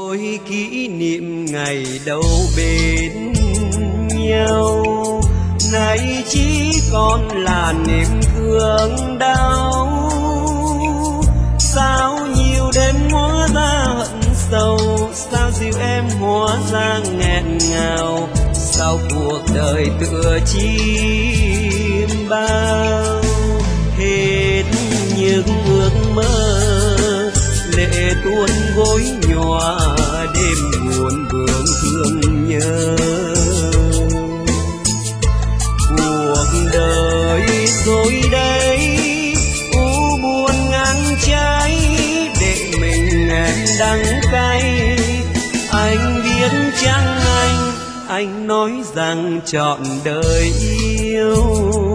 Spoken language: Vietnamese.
ôi kỷ niệm ngày đầu bên nhau, nay chỉ còn là niềm thương đau. Sao nhiều đêm hóa ra hận sâu, sao dịu em hóa ra nghẹn ngào, sao cuộc đời tựa chim bao. Hết những ước mơ lệ tuôn gối nhòa, đêm buồn vương thương nhớ. Cuộc đời rồi đây u buồn ngang trái, để mình em đắng cay. Anh biết chăng anh nói rằng trọn đời yêu